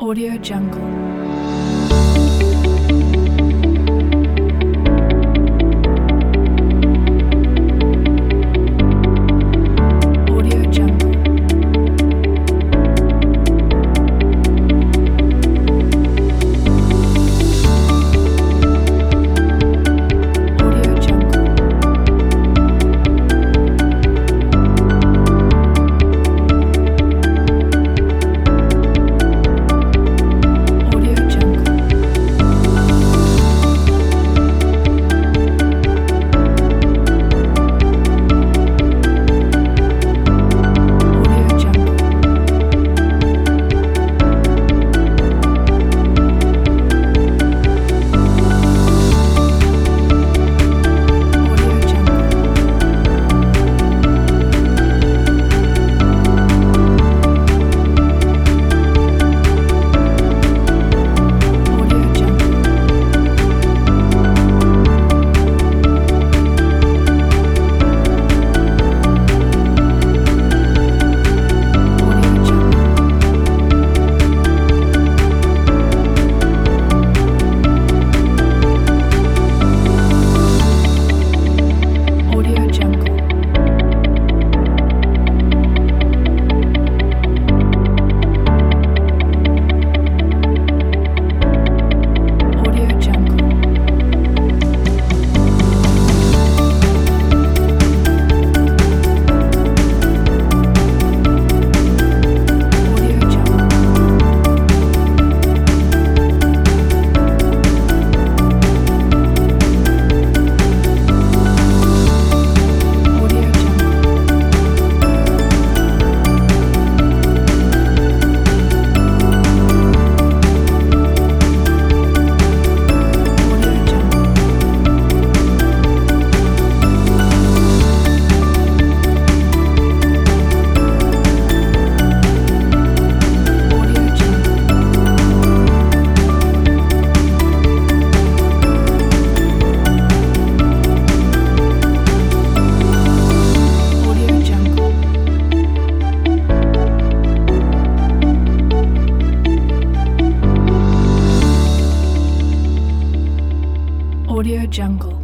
Audio Jungle. Audio Jungle. Audio Jungle. Audio Jungle. Audio Jungle. Audio Jungle. Audio Jungle. Audio Jungle. Audio Jungle. Audio Jungle. Audio Jungle. Audio Jungle. Audio Jungle. Audio Jungle. Audio Jungle. Audio Jungle.